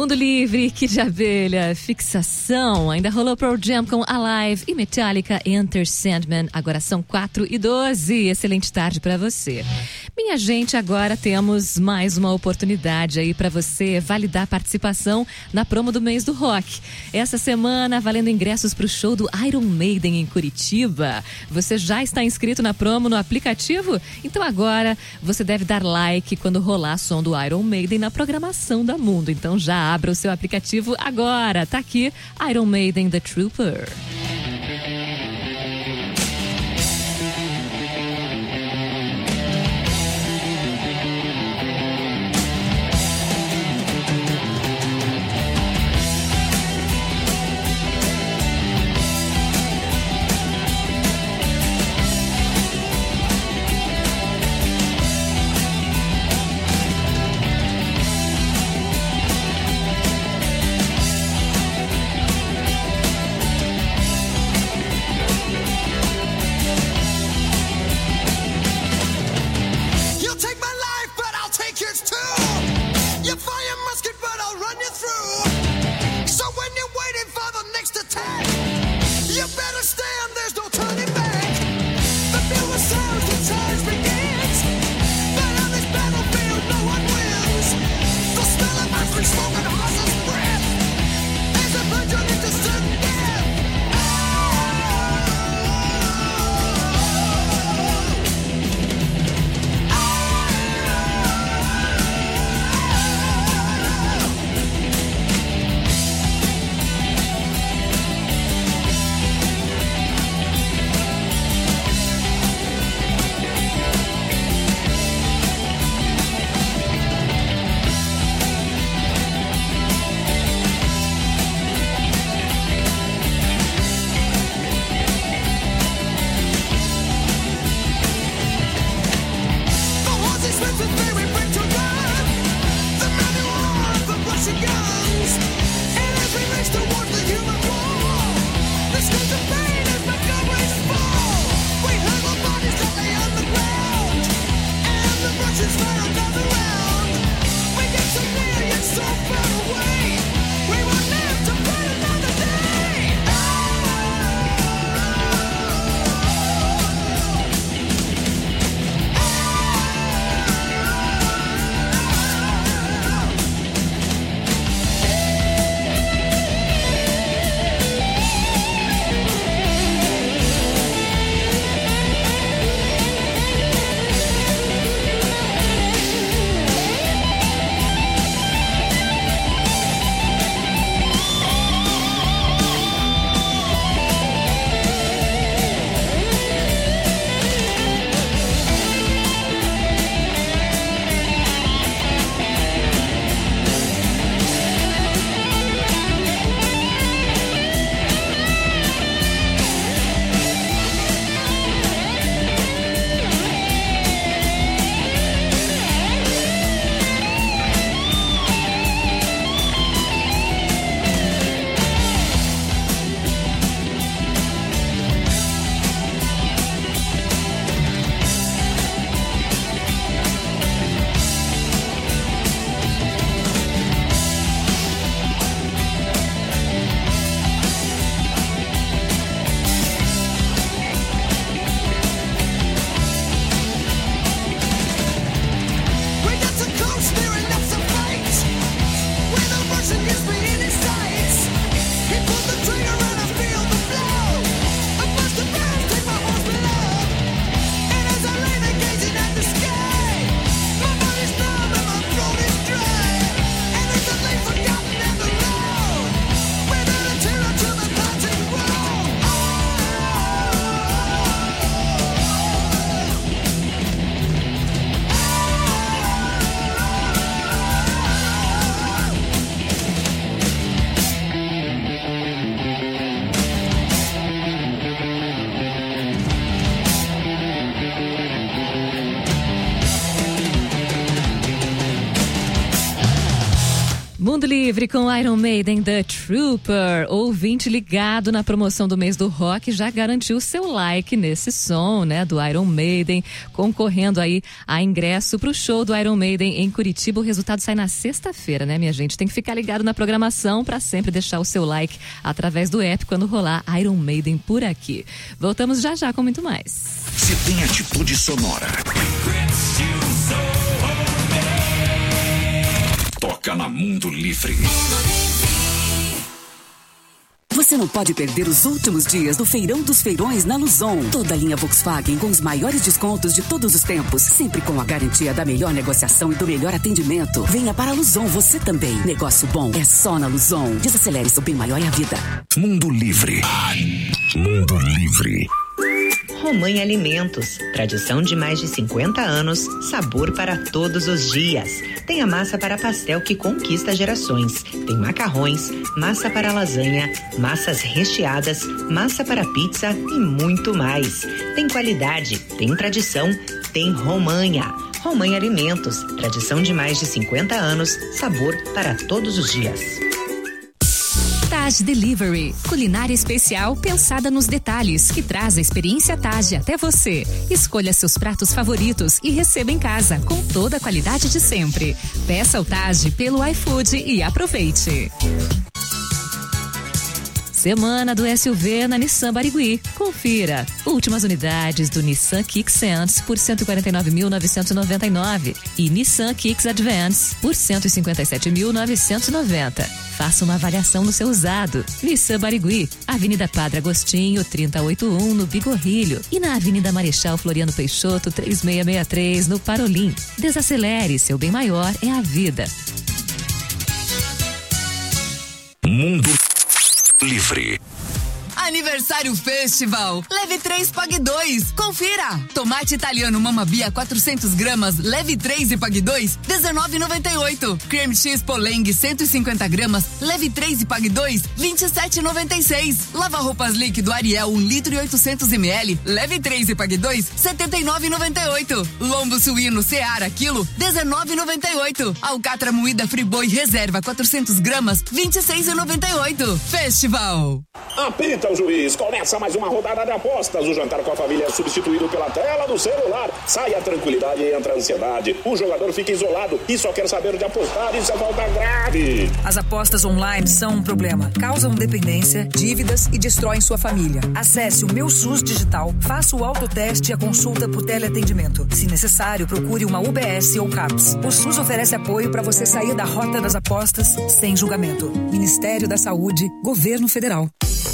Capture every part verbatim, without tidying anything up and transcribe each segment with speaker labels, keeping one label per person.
Speaker 1: Mundo Livre, Kid de Abelha, Fixação, ainda rolou Pearl Jam com Alive e Metallica, Enter Sandman. Agora são quatro e doze, excelente tarde pra você. Minha gente, agora temos mais uma oportunidade aí pra você validar a participação na promo do mês do rock. Essa semana, valendo ingressos pro show do Iron Maiden em Curitiba. Você já está inscrito na promo no aplicativo? Então agora você deve dar like quando rolar som do Iron Maiden na programação da Mundo. Então já abra o seu aplicativo agora. Tá aqui, Iron Maiden The Trooper. Mundo Livre com Iron Maiden, The Trooper. Ouvinte ligado na promoção do mês do rock já garantiu seu like nesse som, né, do Iron Maiden, concorrendo aí a ingresso pro show do Iron Maiden em Curitiba. O resultado sai na sexta-feira, né, minha gente? Tem que ficar ligado na programação para sempre deixar o seu like através do app quando rolar Iron Maiden por aqui. Voltamos já já com muito mais.
Speaker 2: Se tem atitude sonora, toca na Mundo Livre.
Speaker 3: Você não pode perder os últimos dias do Feirão dos Feirões na Luzon. Toda a linha Volkswagen com os maiores descontos de todos os tempos, sempre com a garantia da melhor negociação e do melhor atendimento. Venha para a Luzon você também. Negócio bom é só na Luzon. Desacelere, seu bem maior é a vida.
Speaker 2: Mundo Livre. Mundo Livre.
Speaker 4: Romanha Alimentos, tradição de mais de cinquenta anos, sabor para todos os dias. Tem a massa para pastel que conquista gerações. Tem macarrões, massa para lasanha, massas recheadas, massa para pizza e muito mais. Tem qualidade, tem tradição, tem Romanha. Romanha Alimentos, tradição de mais de cinquenta anos, sabor para todos os dias.
Speaker 5: Taj Delivery, culinária especial pensada nos detalhes, que traz a experiência Taj até você. Escolha seus pratos favoritos e receba em casa com toda a qualidade de sempre. Peça o Taj pelo iFood e aproveite.
Speaker 1: Semana do S U V na Nissan Barigui. Confira. Últimas unidades do Nissan Kicks Sense por cento e quarenta e nove mil novecentos e noventa e nove e Nissan Kicks Advance por cento e cinquenta e sete mil novecentos e noventa. Faça uma avaliação no seu usado. Nissan Barigui, Avenida Padre Agostinho, trinta e oito um, no Bigorrilho. E na Avenida Marechal Floriano Peixoto, três seis seis três, no Parolim. Desacelere, seu bem maior é a vida.
Speaker 2: Mundo Livre.
Speaker 6: Aniversário Festival. Leve três, pague dois. Confira. Tomate italiano Mamma Bia quatrocentos gramas, leve três e pague dois, dezenove e noventa e oito. Creme cheese Poleng cento e cinquenta gramas, leve três e pague dois, vinte e sete e noventa e seis. Lava roupas líquido Ariel um litro e oitocentos mililitros, leve três e pague dois, setenta e nove e noventa e oito. Lombo suíno Seara quilo, dezenove e noventa e oito. Alcatra moída Friboi reserva quatrocentos gramas, vinte e seis e noventa e oito. Festival.
Speaker 7: Apita o juiz, começa mais uma rodada de apostas. O jantar com a família é substituído pela tela do celular. Sai a tranquilidade e entra a ansiedade. O jogador fica isolado e só quer saber de apostar. Isso é falta grave.
Speaker 8: As apostas online são um problema. Causam dependência, dívidas e destroem sua família. Acesse o Meu SUS Digital, faça o autoteste e a consulta por teleatendimento. Se necessário, procure uma U B S ou CAPS. O SUS oferece apoio para você sair da rota das apostas sem julgamento. Ministério da Saúde, Governo Federal.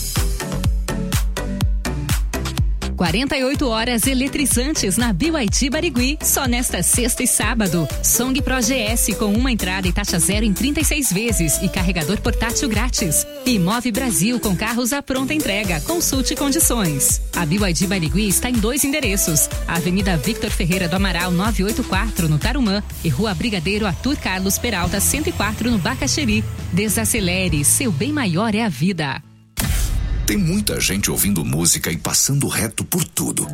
Speaker 5: quarenta e oito horas eletrizantes na B Y D Barigui, só nesta sexta e sábado. Song Pro G S com uma entrada e taxa zero em trinta e seis vezes e carregador portátil grátis. E Move Brasil com carros à pronta entrega. Consulte condições. A B Y D Barigui está em dois endereços: Avenida Victor Ferreira do Amaral novecentos e oitenta e quatro no Tarumã e Rua Brigadeiro Arthur Carlos Peralta cento e quatro no Bacaxeri. Desacelere, seu bem maior é a vida.
Speaker 2: Tem muita gente ouvindo música e passando reto por tudo.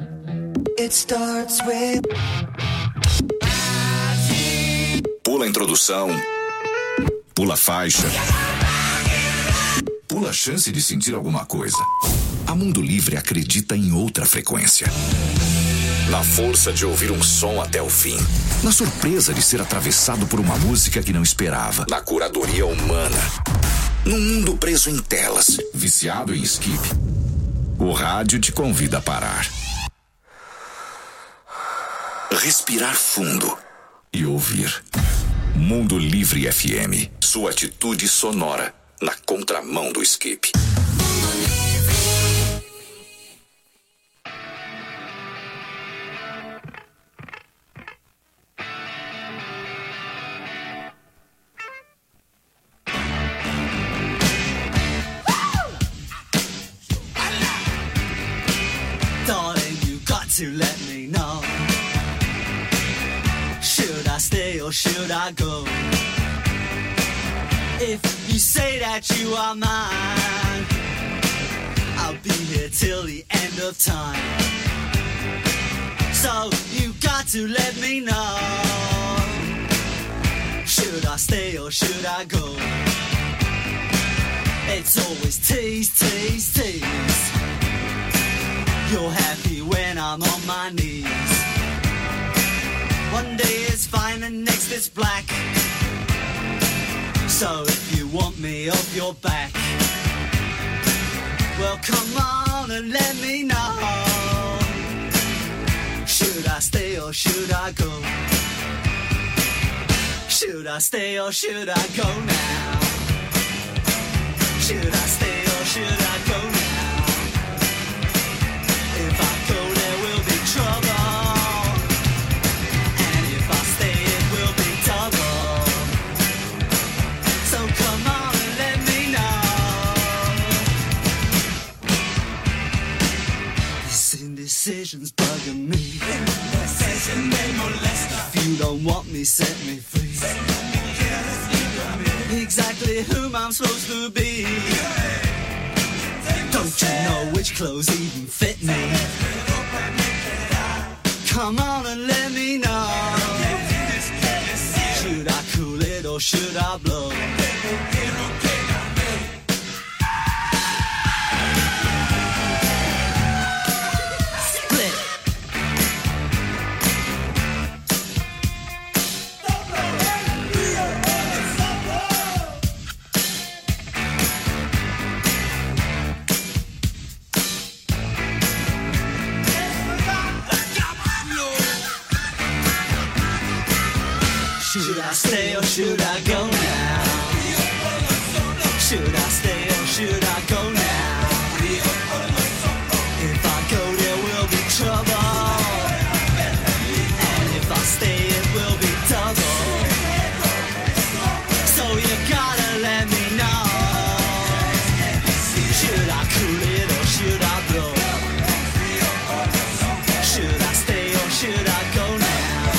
Speaker 2: Pula a introdução, pula a faixa, pula a chance de sentir alguma coisa. A Mundo Livre acredita em outra frequência. Na força de ouvir um som até o fim. Na surpresa de ser atravessado por uma música que não esperava. Na curadoria humana. Num mundo preso em telas, viciado em skip, o rádio te convida a parar. Respirar fundo e ouvir. Mundo Livre F M, sua atitude sonora na contramão do skip.
Speaker 9: To let me know, should I stay or should I go? If you say that you are mine, I'll be here till the end of time. So you got to let me know, should Should I stay or should I go? It's always tease, tease, tease. You're happy when I'm on my knees. One day it's fine and next it's black. So if you want me off your back, well come on and let me know. Should I stay or should I go? Should I stay or should I go now? Should I stay or should I go now? If I go there will be trouble, and if I stay it will be double. So come on and let me know. This indecision's bugging me. If you don't want me, set me free. Exactly whom I'm supposed to be. Don't you know which clothes even fit me? Come on and let me know. Should I cool it or should I blow? Should I stay or should I go now? Should I stay or should I go now? If I go there will be trouble, and if I stay it will be double. So you gotta let me know. Should I cool it or should I blow? Should I stay or should I go now?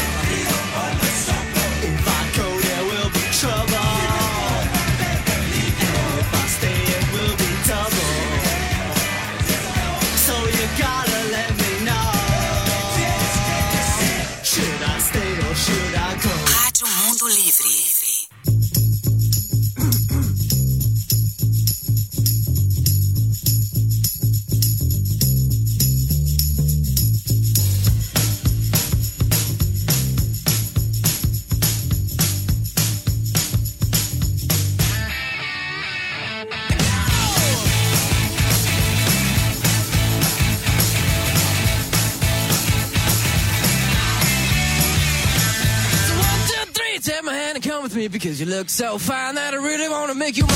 Speaker 10: Because you look so fine that I really want to make you mine.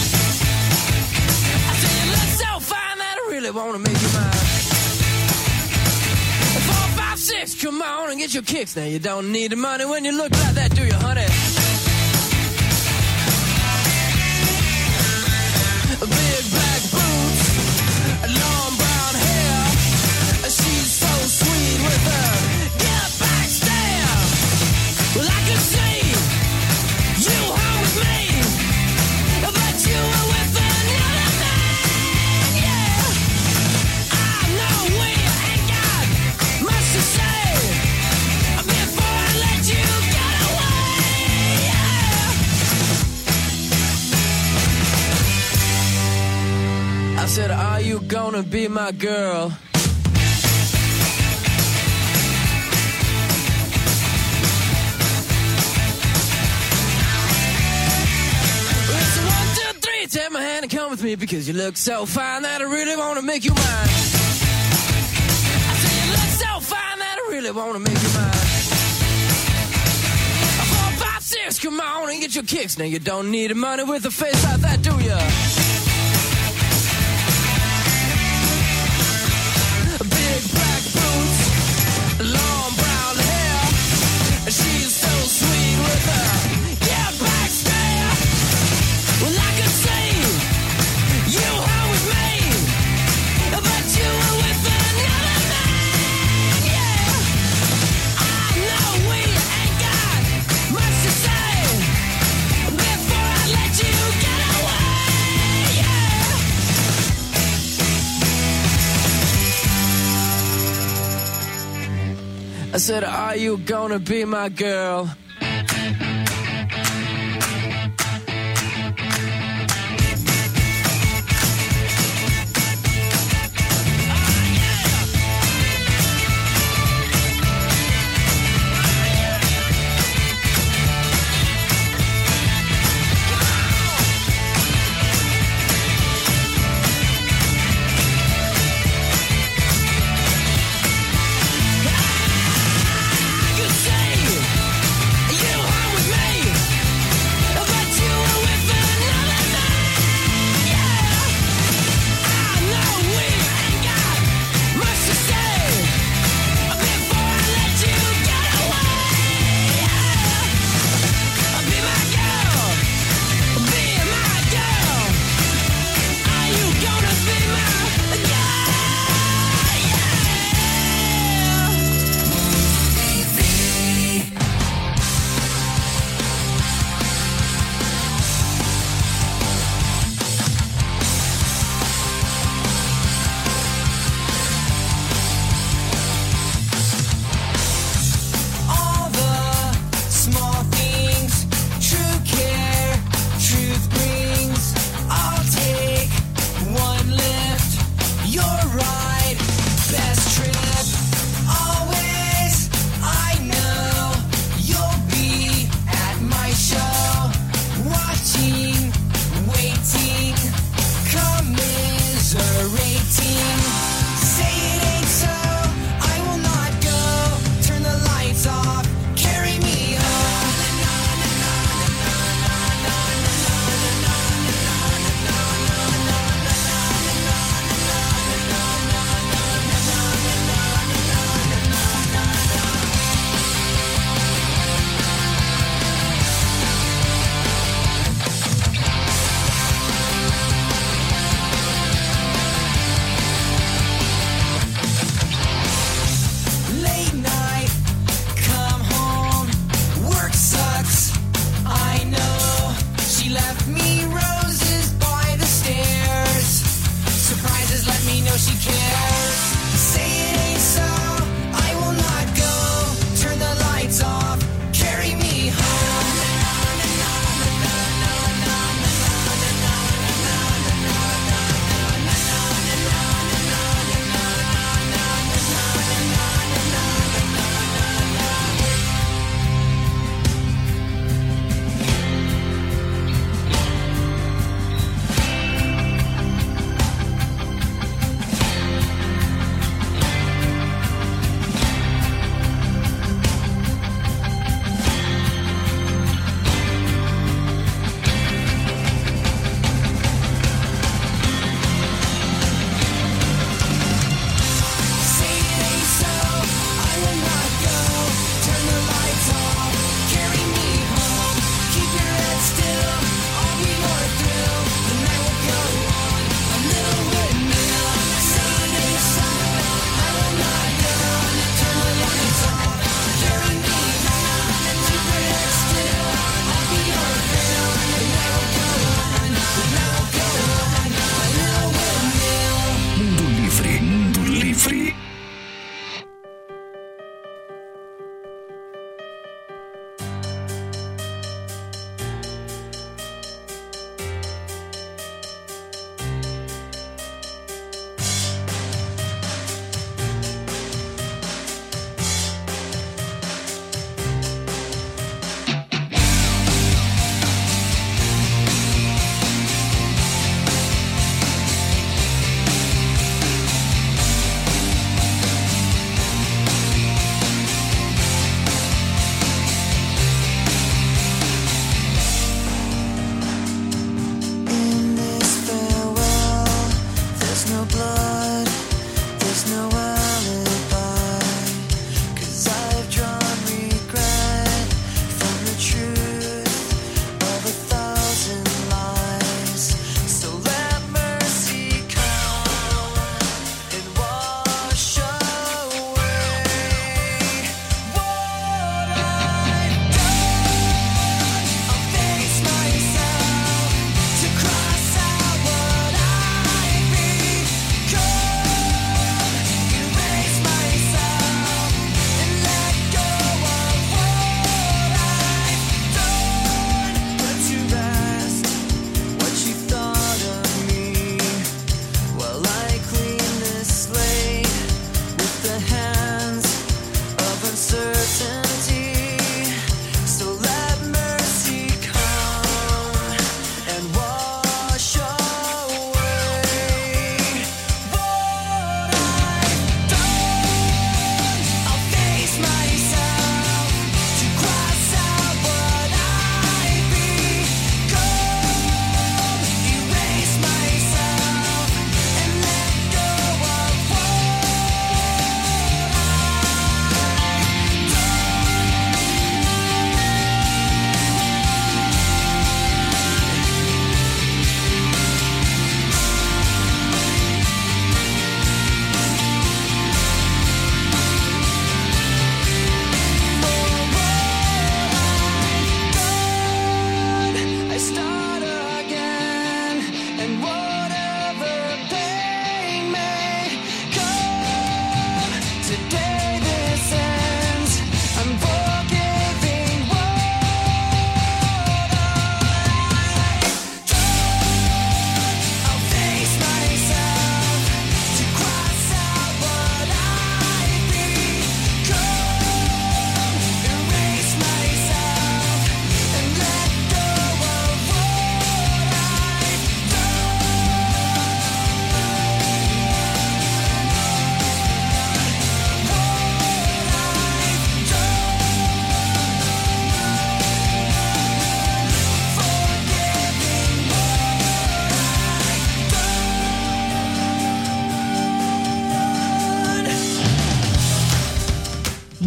Speaker 10: I say you look so fine that I really want to make you mine. Four, five, six, come on and get your kicks. Now you don't need the money when you look like that, do you, honey? Big black boots, long brown hair. She's so sweet with her get back stare. Well, I can see you hung with me, but you were with another man, yeah. I know we ain't got much to say before I let you get away, yeah. I said, are you gonna be my girl? Take my hand and come with me because you look so fine that I really want to make you mine. I say you look so fine that I really want to make you mine. Four, five, six, come on and get your kicks. Now you don't need the money with a face like that, do ya? Big black boots, long brown hair. She's so sweet with her get back stare. Well, I could see you hung with me, but you were with another man, yeah. I know we ain't got much to say before I let you get away, yeah. I said, are you gonna be my girl?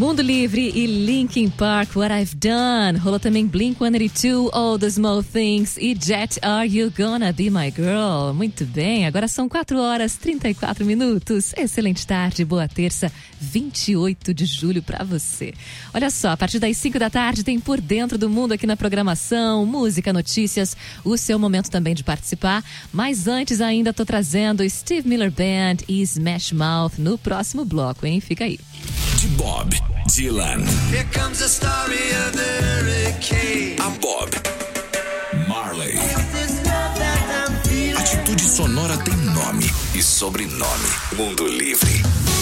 Speaker 1: Mundo Livre e Linkin Park, What I've Done. Rolou também Blink cento e oitenta e dois, All the Small Things e Jet, Are You Gonna Be My Girl? Muito bem, agora são quatro horas e trinta e quatro minutos. Excelente tarde, boa terça, vinte e oito de julho pra você. Olha só, a partir das cinco da tarde tem Por Dentro do Mundo aqui na programação, música, notícias, o seu momento também de participar. Mas antes ainda tô trazendo Steve Miller Band e Smash Mouth no próximo bloco, hein? Fica aí.
Speaker 2: De Bob Dylan.
Speaker 10: Here comes the story of the hurricane.
Speaker 2: A Bob Marley. Atitude sonora tem nome e sobrenome. Mundo Livre.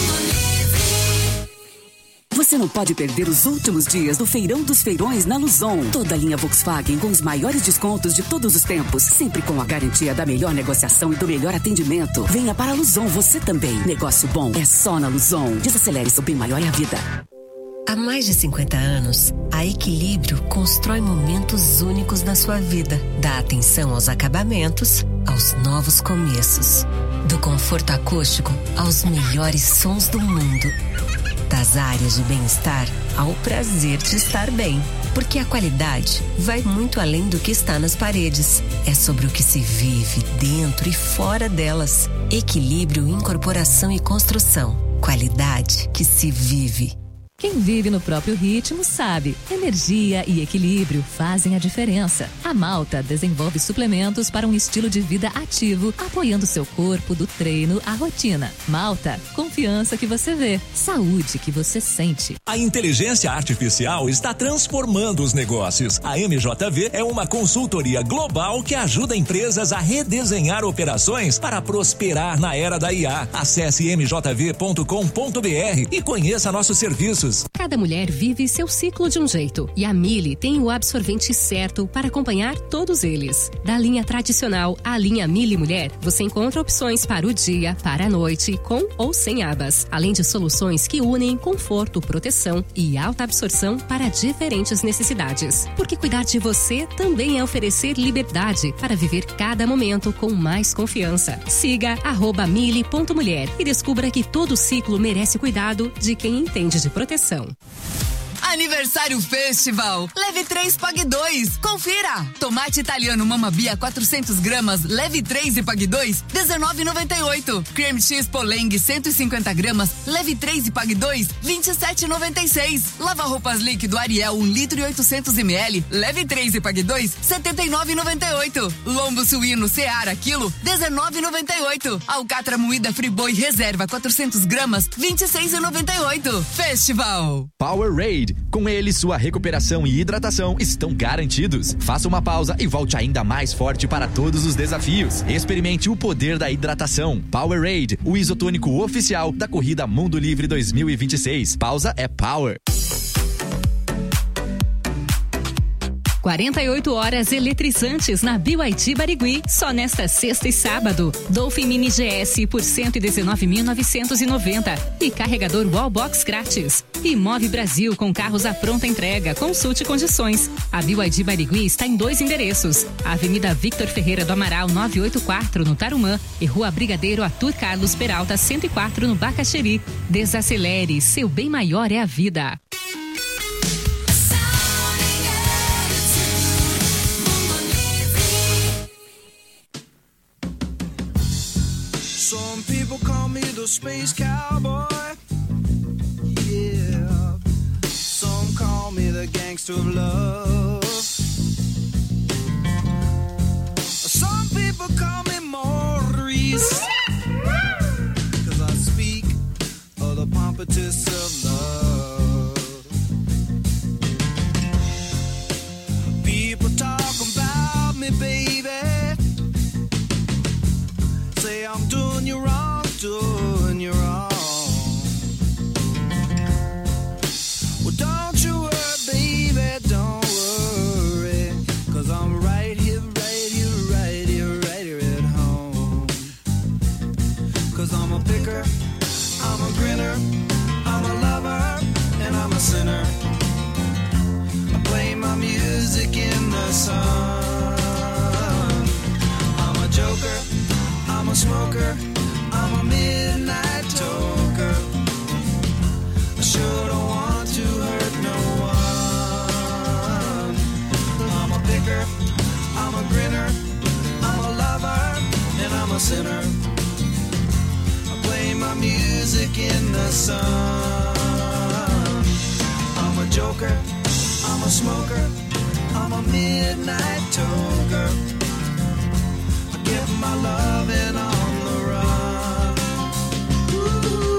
Speaker 3: Você não pode perder os últimos dias do Feirão dos Feirões na Luzon. Toda a linha Volkswagen com os maiores descontos de todos os tempos, sempre com a garantia da melhor negociação e do melhor atendimento. Venha para a Luzon você também. Negócio bom é só na Luzon. Desacelere, seu bem maior é a vida.
Speaker 11: Há mais de cinquenta anos, a Equilíbrio constrói momentos únicos na sua vida. Dá atenção aos acabamentos, aos novos começos. Do conforto acústico aos melhores sons do mundo. Das áreas de bem-estar ao prazer de estar bem. Porque a qualidade vai muito além do que está nas paredes. É sobre o que se vive dentro e fora delas. Equilíbrio, incorporação e construção. Qualidade que se vive.
Speaker 1: Quem vive no próprio ritmo sabe, energia e equilíbrio fazem a diferença. A Malta desenvolve suplementos para um estilo de vida ativo, apoiando seu corpo do treino à rotina. Malta, confiança que você vê, saúde que você sente.
Speaker 12: A inteligência artificial está transformando os negócios. A M J V é uma consultoria global que ajuda empresas a redesenhar operações para prosperar na era da I A. Acesse m j v ponto com ponto b r e conheça nossos serviços.
Speaker 5: Cada mulher vive seu ciclo de um jeito e a Mili tem o absorvente certo para acompanhar todos eles. Da linha tradicional à linha Mili Mulher, você encontra opções para o dia, para a noite, com ou sem abas, além de soluções que unem conforto, proteção e alta absorção para diferentes necessidades. Porque cuidar de você também é oferecer liberdade para viver cada momento com mais confiança. Siga arroba mili ponto mulher e descubra que todo ciclo merece cuidado de quem entende de proteção.
Speaker 6: Aniversário Festival. Leve três, pague dois. Confira. Tomate italiano Mamma Bia quatrocentos gramas, leve três e pague dois, dezenove e noventa e oito. Cream cheese Poleng cento e cinquenta gramas, leve três e pague dois, vinte e sete e noventa e seis. Lava roupas líquido Ariel um litro e oitocentos mililitros, leve três e pague dois, setenta e nove e noventa e oito. Lombo suíno Seara quilo, dezenove e noventa e oito. Alcatra moída Friboi reserva quatrocentos gramas, vinte e seis e noventa e oito. Festival.
Speaker 13: Powerade. Com ele, sua recuperação e hidratação estão garantidos. Faça uma pausa e volte ainda mais forte para todos os desafios. Experimente o poder da hidratação. Powerade, o isotônico oficial da corrida Mundo Livre dois mil e vinte e seis. Pausa é power.
Speaker 5: quarenta e oito horas eletrizantes na B Y D Barigui, só nesta sexta e sábado. Dolphin Mini G S por cento e dezenove mil novecentos e noventa e carregador Wallbox grátis. E Move Brasil com carros à pronta entrega. Consulte condições. A B Y D Barigui está em dois endereços: Avenida Victor Ferreira do Amaral novecentos e oitenta e quatro no Tarumã e Rua Brigadeiro Arthur Carlos Peralta cento e quatro no Bacaxeri. Desacelere, seu bem maior é a vida.
Speaker 10: Some people call me the space cowboy. Yeah. Some call me the gangster of love. Some people call me Maurice. Cause I speak of the pompatus of love. People talk about me, baby. Say I'm doing you wrong, doing you wrong. Well, don't you worry, baby, don't worry. Cause I'm right here, right here, right here, right here at home. Cause I'm a picker, I'm a grinner, I'm a lover, and I'm a sinner. I play my music in the sun. I'm a joker, I'm a smoker, I'm a midnight toker. I sure don't want to
Speaker 9: sinner. I play my music in the sun. I'm a joker, I'm a smoker, I'm a midnight toker. I get my loving on the run. Ooh.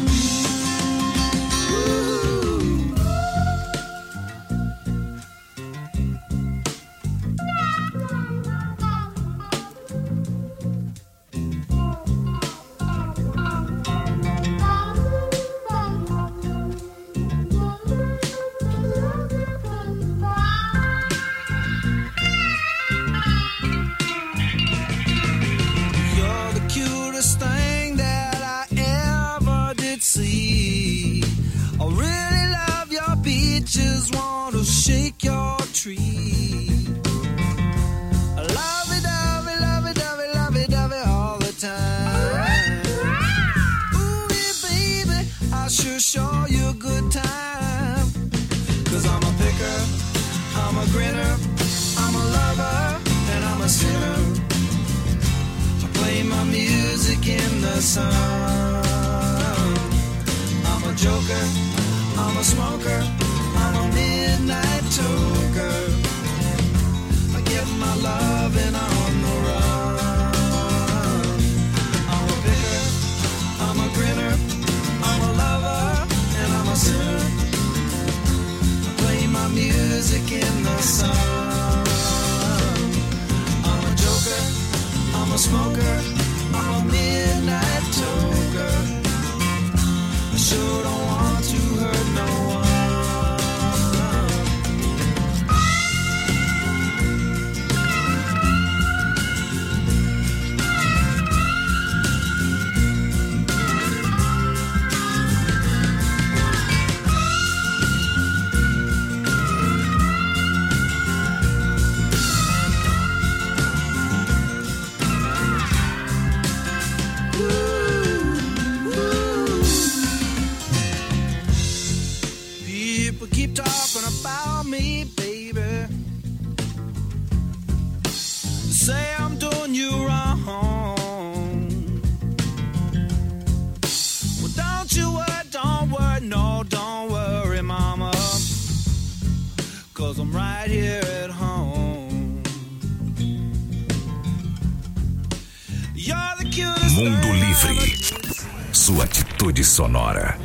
Speaker 9: Shake your tree. Lovey dovey, lovey dovey, lovey dovey all the time. Ooh, yeah, baby, I sure show you a good time. Cause I'm a picker, I'm a grinner, I'm a lover, and I'm a sinner. I play my music in the sun. I'm a joker, I'm a smoker, I'm a midnight toker. I get my loving on the run. I'm a picker, I'm a grinner, I'm a lover, and I'm a sinner. I play my music in the sun. I'm a joker, I'm a smoker, I'm a midnight toker. I sure don't want to hurt no one. Keep talking about me, baby. Say I'm doing you wrong. Well, don't you worry, don't worry, no, don't worry, mama. Cause I'm right here at home. You're the cutest.
Speaker 2: Mundo Livre. Sua atitude sonora.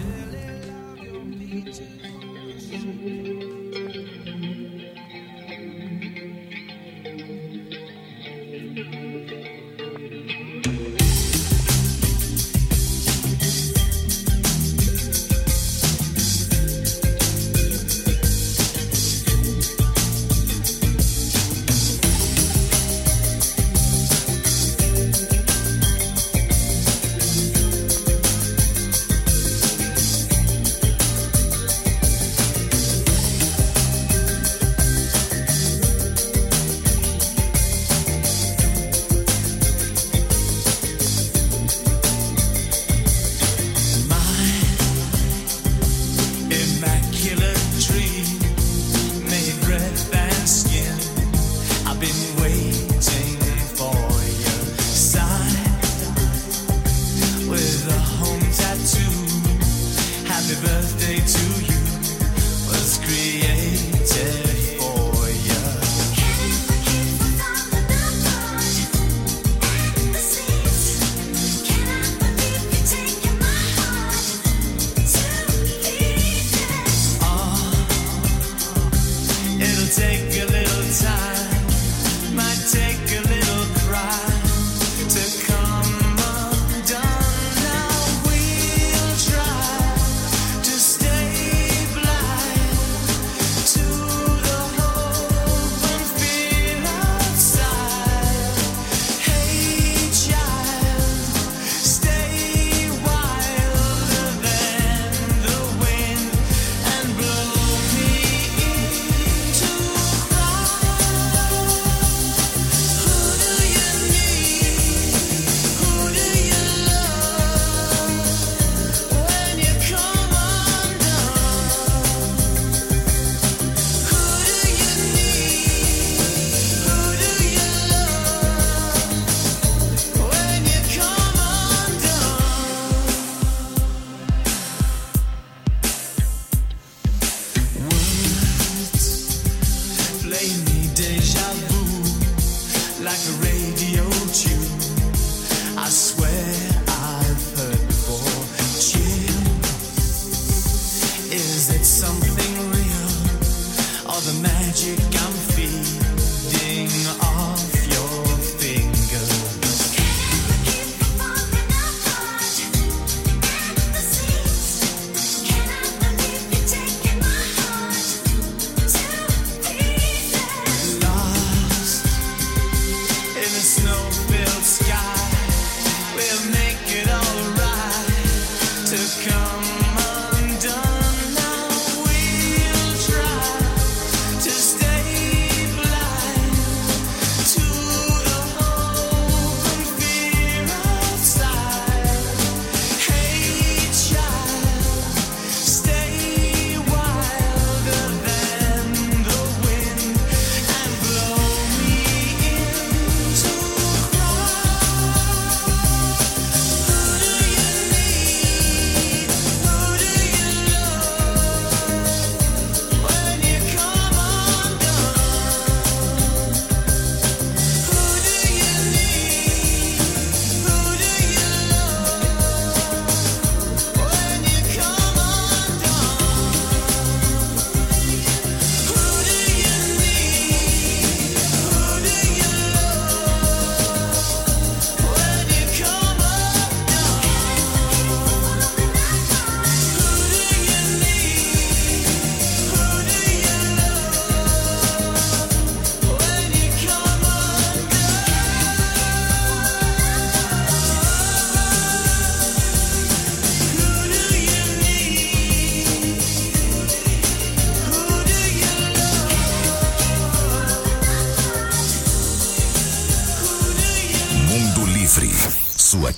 Speaker 9: Stay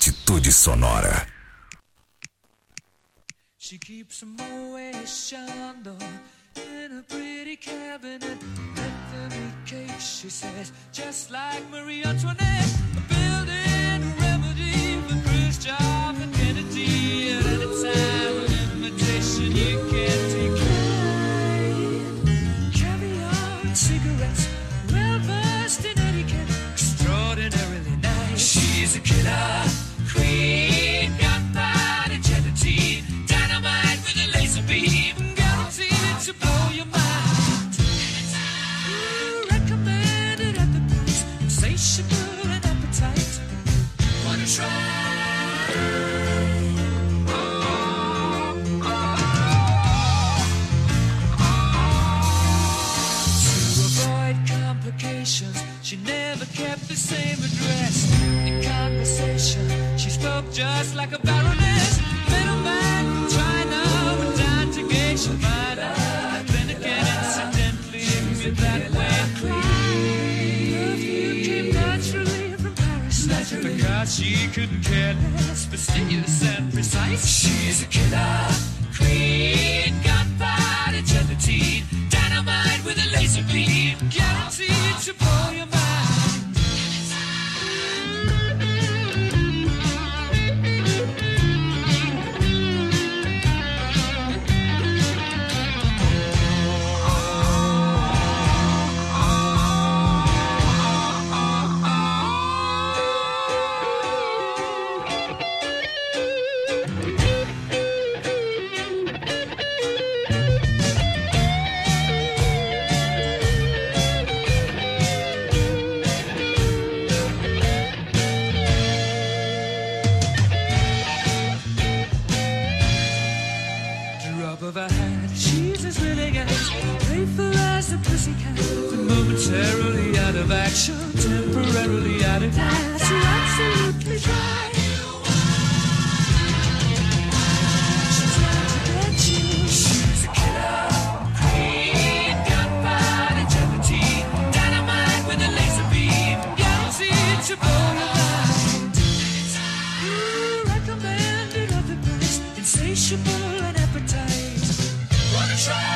Speaker 2: Atitude Sonora.
Speaker 10: She keeps some Moet Chandon in a pretty cabinet. Let them eat cake, she says, just like Marie Antoinette. A building remedy for Khrushchev and Kennedy. At any time of invitation you can decline. Caviar and cigarettes, well versed in etiquette, extraordinarily nice. She's a killer queen, gunpowder gelatine, dynamite with a laser beam, guaranteed to blow your mind. Ooh, recommended at the price, insatiable and appetite. Wanna try? She never kept the same address. In conversation, she spoke just like a baroness. Middleman from China went down to Geisha Minor. Then again, incidentally, with that way. Perfume came naturally from Paris. Naturally. Because she couldn't care less, fastidious and precise. She's a killer queen, gunpowder gelatine, dynamite with a laser beam, guaranteed to blow your mind. Momentarily out of action, temporarily out of gas. You're absolutely dry. She's trying to get you. She's a killer queen, gunpowder gelatine, dynamite with a laser beam, guaranteed to blow your mind. Ooh, recommended of the best, insatiable and appetite. Wanna try?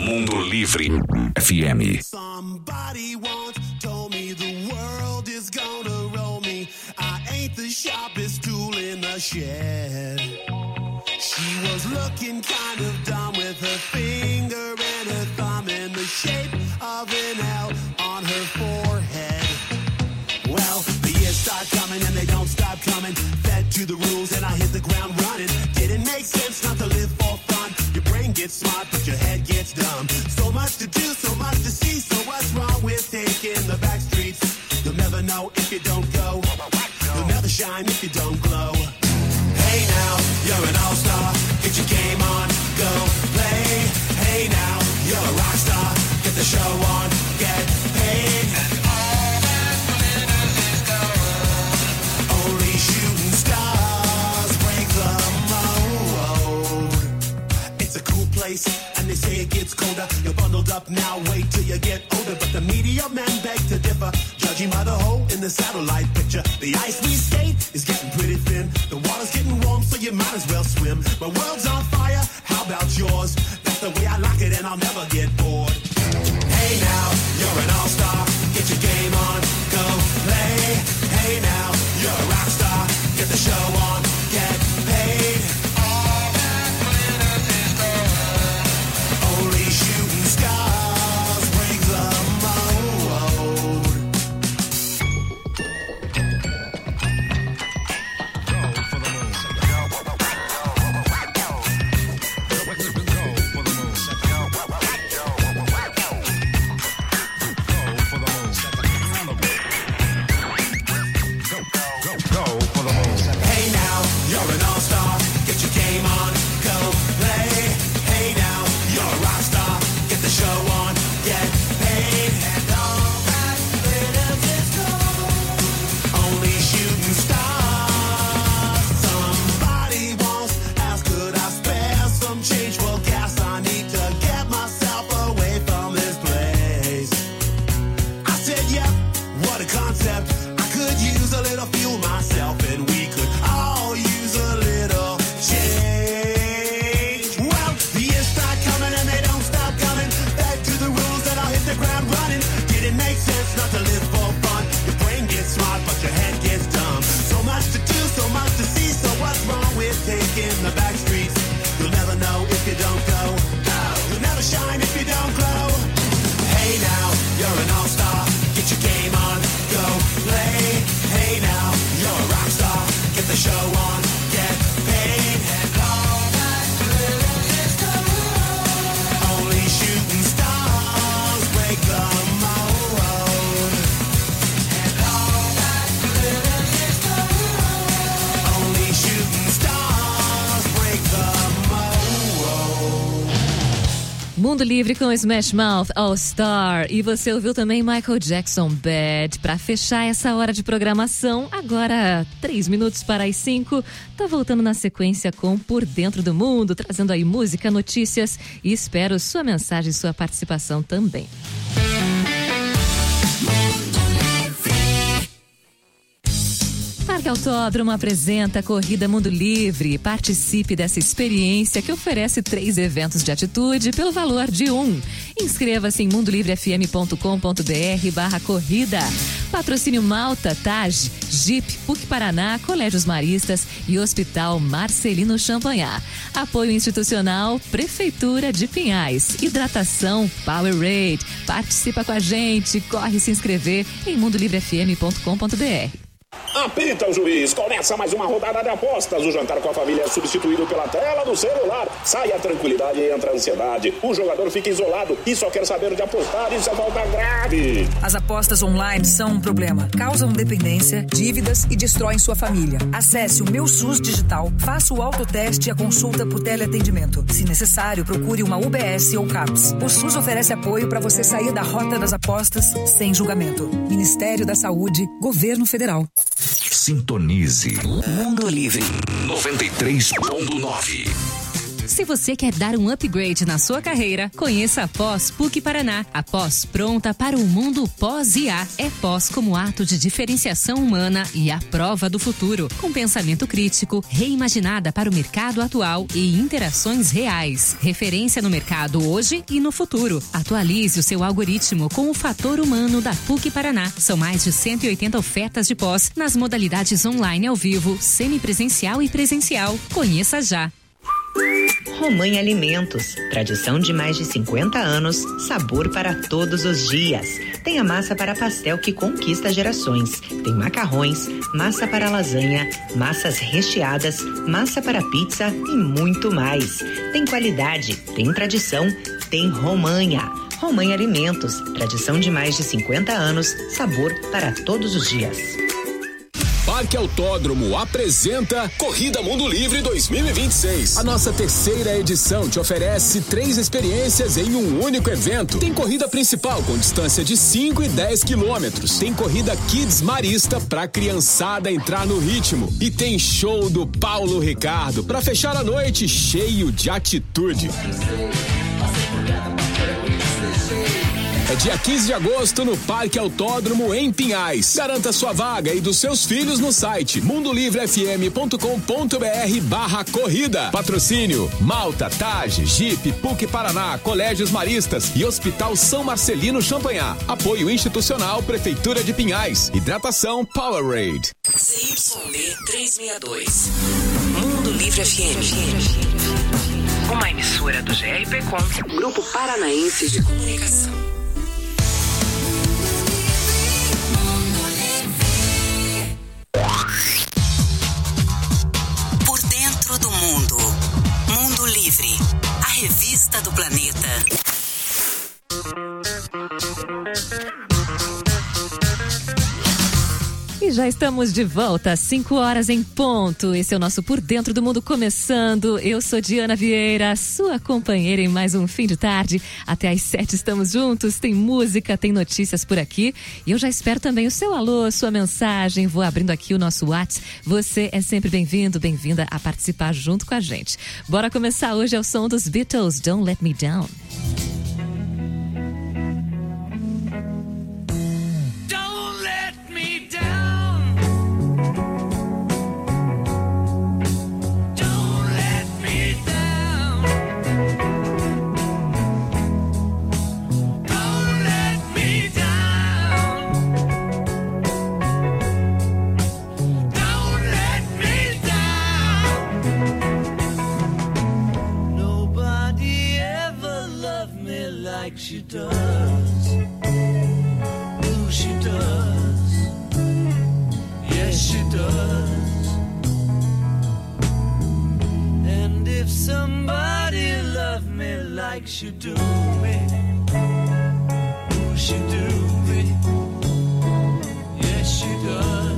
Speaker 2: Mundo Livre F M.
Speaker 9: Somebody once told me the world is gonna roll me. I ain't the sharpest tool in the shed. She was looking kind of dumb with her finger and her thumb in the shape of an L on her forehead. Well, the years start coming and they don't stop coming. Fed to the rules and I hit the ground running. Didn't make sense not to live for fun. Your brain gets smart but your head gets dumb. So much to do, so much to see. So what's wrong with taking the back streets? You'll never know if you don't go. You'll never shine if you don't glow. Hey now, you're an all-star. Get your game on, go play. Hey now, you're a rock star. Get the show on, get paid. And all that glitters is gold. Only shooting stars break the mold. It's a cool place, and they say it gets colder. You're bundled up now, wait till you get older. But the media men beg to differ, judging by the hole in the satellite picture. The ice we skate is getting pretty thin. The water's getting warm, so you might as well swim. My world's on fire, how about yours? That's the way I like it, and I'll never get bored. Hey now, you're an all-star. Get your game on, go play. Hey now, you're a rock star. Get the show on, get paid. All that glitters is gold. Only shooting stars break the mold. Hey now, you're an all-star. Get your game on, go play. Hey now, you're a rock star. Get the show on, get paid. And all that glitters is gold. Only shooting stars. Somebody once asked, could I spare some change? Well, gas, I need to get myself away from this place. I said, yeah, what a concept. I could use a little fuel myself, and we could all use a little change. Well, the years start coming and they don't stop coming. Back to the rules that I'll hit the ground running. Didn't make sense not to live for fun. Your brain gets smart, but your head gets dumb. So much to do, so much to see. So what's wrong with taking the back streets? You'll never know if you don't go. You'll never shine if you don't glow. Hey now, you're an all-star. Get your game on, go play. Hey now, you're a rock star. Get the show on, get paid. And all that glitters is gold. Only shooting stars break the mold. And all that glitters is gold. Only shooting stars break the mold.
Speaker 1: Mundo Livre com Smash Mouth All Star. E você ouviu também Michael Jackson Bad. Pra fechar essa hora de programação, agora três minutos para as cinco. Tá voltando na sequência com Por Dentro do Mundo, trazendo aí música, notícias e espero sua mensagem e sua participação também. Parque Autódromo apresenta a Corrida Mundo Livre. Participe dessa experiência que oferece três eventos de atitude pelo valor de um. Inscreva-se em mundolivrefm.com.br barra corrida. Patrocínio Malta, Taj, Jeep, P U C Paraná, Colégios Maristas e Hospital Marcelino Champagnat. Apoio institucional, Prefeitura de Pinhais. Hidratação, Powerade. Participa com a gente, corre se inscrever em mundolivrefm ponto com ponto br.
Speaker 7: Apita o juiz, começa mais uma rodada de apostas. O jantar com a família é substituído pela tela do celular. Sai a tranquilidade e entra a ansiedade. O jogador fica isolado e só quer saber de apostar. Isso é falta grave.
Speaker 8: As apostas online são um problema. Causam dependência, dívidas e destroem sua família. Acesse o Meu SUS Digital, faça o autoteste e a consulta por teleatendimento. Se necessário, procure uma U B S ou CAPS. O SUS oferece apoio para você sair da rota das apostas sem julgamento. Ministério da Saúde, Governo Federal.
Speaker 2: Sintonize Mundo Livre noventa e três ponto nove.
Speaker 5: Se você quer dar um upgrade na sua carreira, conheça a Pós P U C Paraná. A pós pronta para o mundo pós-I A. É pós como ato de diferenciação humana e a prova do futuro, com pensamento crítico, reimaginada para o mercado atual e interações reais. Referência no mercado hoje e no futuro. Atualize o seu algoritmo com o fator humano da P U C Paraná. São mais de cento e oitenta ofertas de pós nas modalidades online ao vivo, semipresencial e presencial. Conheça já.
Speaker 4: Romanha Alimentos, tradição de mais de cinquenta anos, sabor para todos os dias. Tem a massa para pastel que conquista gerações. Tem macarrões, massa para lasanha, massas recheadas, massa para pizza e muito mais. Tem qualidade, tem tradição, tem Romanha. Romanha Alimentos, tradição de mais de cinquenta anos, sabor para todos os dias.
Speaker 14: Parque Autódromo apresenta Corrida Mundo Livre dois mil e vinte e seis. A nossa terceira edição te oferece três experiências em um único evento. Tem corrida principal com distância de cinco e dez quilômetros. Tem corrida Kids Marista pra criançada entrar no ritmo. E tem show do Paulo Ricardo pra fechar a noite cheio de atitude. É dia quinze de agosto no Parque Autódromo em Pinhais. Garanta sua vaga e dos seus filhos no site mundolivrefm.com.br barra corrida. Patrocínio Malta, Tage, Jeep, P U C Paraná, Colégios Maristas e Hospital São Marcelino Champanhar. Apoio institucional Prefeitura de Pinhais. Hidratação Powerade.
Speaker 15: C Y B trezentos e sessenta e dois. Mundo Livre F M. Uma emissora do G R P Com, Grupo Paranaense de Comunicação. Por dentro do mundo. Mundo Livre. A revista do planeta.
Speaker 1: E já estamos de volta, cinco horas em ponto. Esse é o nosso Por Dentro do Mundo começando. Eu sou Diana Vieira, sua companheira em mais um fim de tarde. Até às sete estamos juntos, tem música, tem notícias por aqui. E eu já espero também o seu alô, sua mensagem. Vou abrindo aqui o nosso WhatsApp. Você é sempre bem-vindo, bem-vinda a participar junto com a gente. Bora começar hoje ao som dos Beatles, Don't Let Me Down.
Speaker 9: She does, oh she does, yes she does. And if somebody loved me like she do me, oh she do me, yes she does.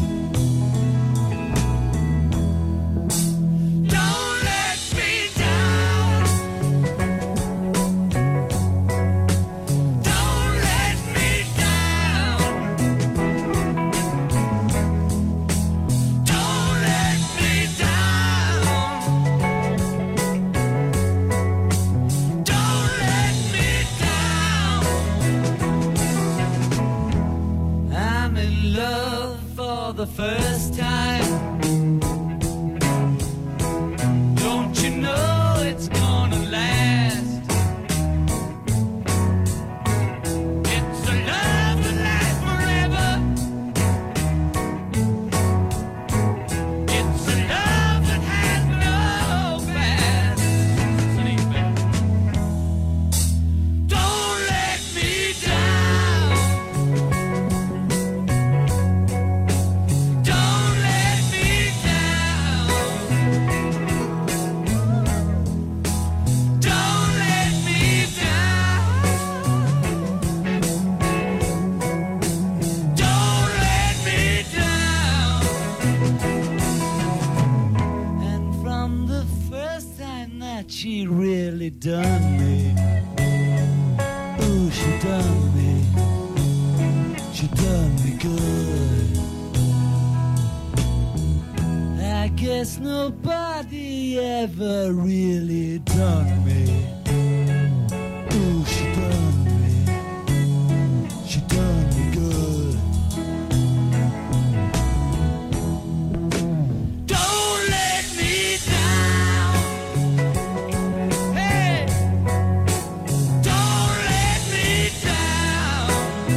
Speaker 9: The first time, don't you know it's gonna last? It's a love that lasts forever. It's a love that has no past. Don't let me down. Don't let me down. Don't let me down. Don't let me down. And from the first time that she really done me, ooh, she done me, she done me good. I guess nobody ever really done me. Ooh, she done me. She done me good. Don't let me down. Hey, don't let me down.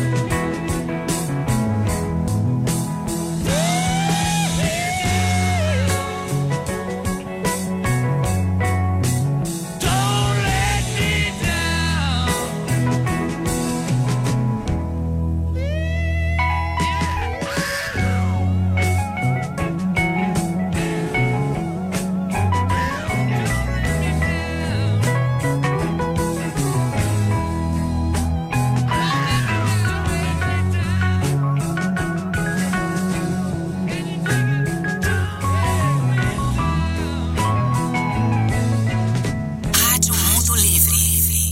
Speaker 9: Don't let me down.
Speaker 15: Rádio Mundo Livre.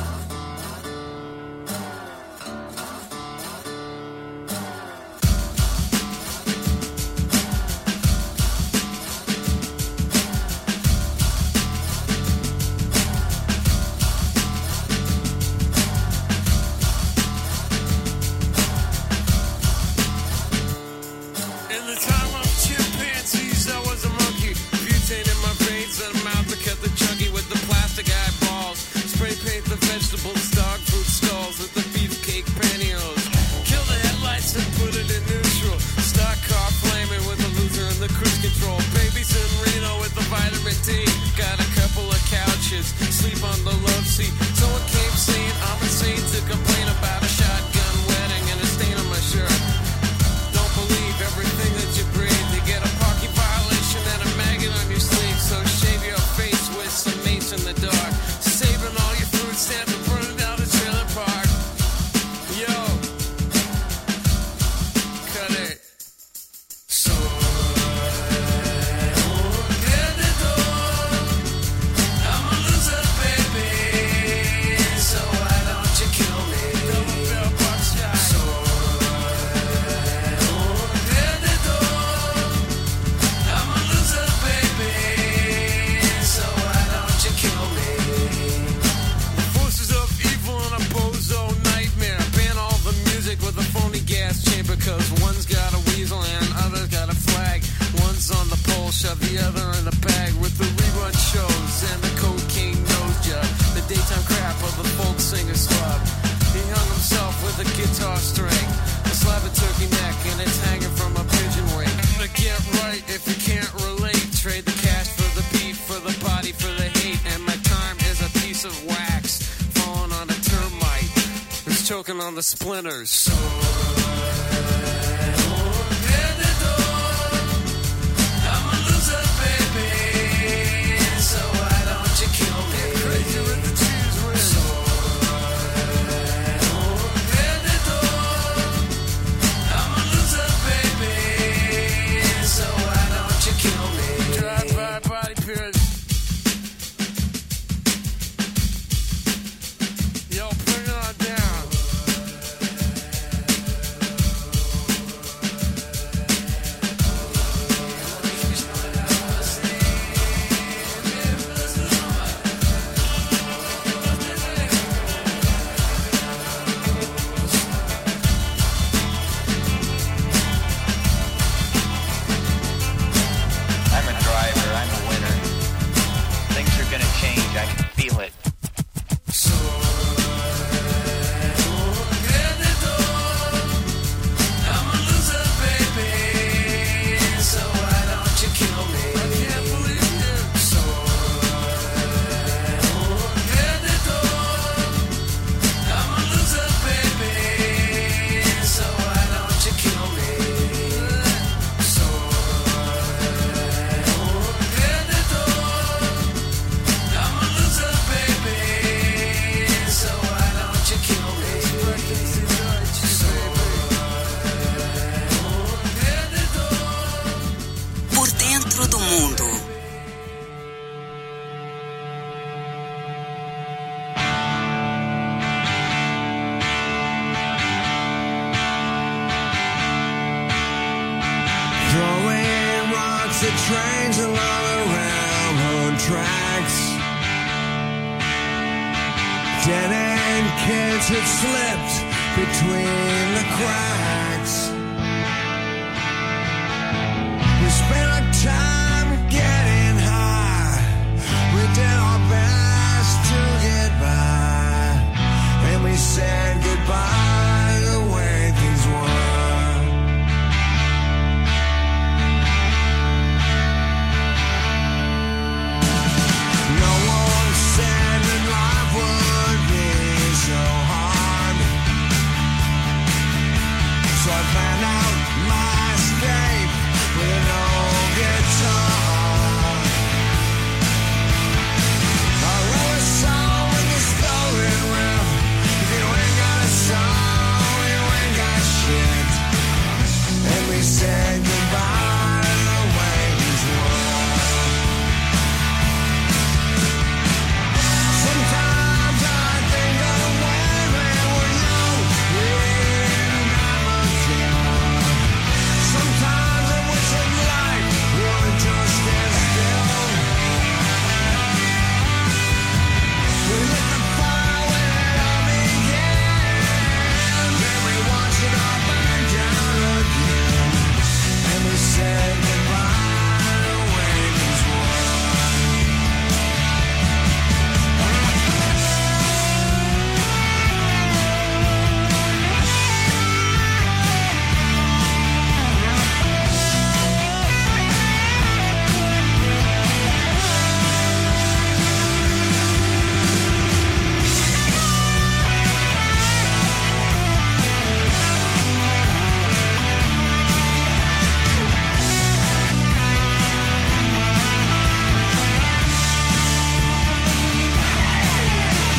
Speaker 10: In the time of chimpanzees, I was a monkey. Butane in my veins and a mouth that kept the chunky with the plastic eyeballs. Spray paint the vegetables, dog food stalls with the beefcake pantyhose. Kill the headlights and put it in neutral. Stock car flaming with the loser and the cruise control. Babies in Reno with the vitamin D. Got a couple of couches, sleep on the love seat. Someone came saying I'm insane to complain about a shotgun wedding and a stain on my shirt. Don't believe everything that you breathe. You get a parking violation and a maggot on your sleeve. So shave your face with some mace in the dark. Saving all your food stamps and burning down the trailer park. Yo, cut it. So I'm a loser, baby. So why don't you kill me? Double bell box shot. So I'm a loser, baby. So why don't you kill me? The forces of evil and a bozo nightmare. Ban all the music with a phony gas chamber. Cause one's got a weasel and other's got a flag. One's on the pole, shove the other in a bag. With the rerun shows and the cocaine nose job. The daytime crap of the folk singer slub. He hung himself with a guitar string. A slab of turkey neck and it's hanging from a pigeon wing. To get right if you can't relate. Trade the cash for the beat, for the body, for the hate. And my time is a piece of wax falling on a termite. Who's choking on the splinters. So I'm a loser, baby. So why don't you kill me? Crazy with the cheese whiz. So I'm a loser, baby. So why don't you kill me? Drive by body pierce. Yo, bring it on down.
Speaker 9: tracks. Dead end kids had slipped between the cracks. We spent our time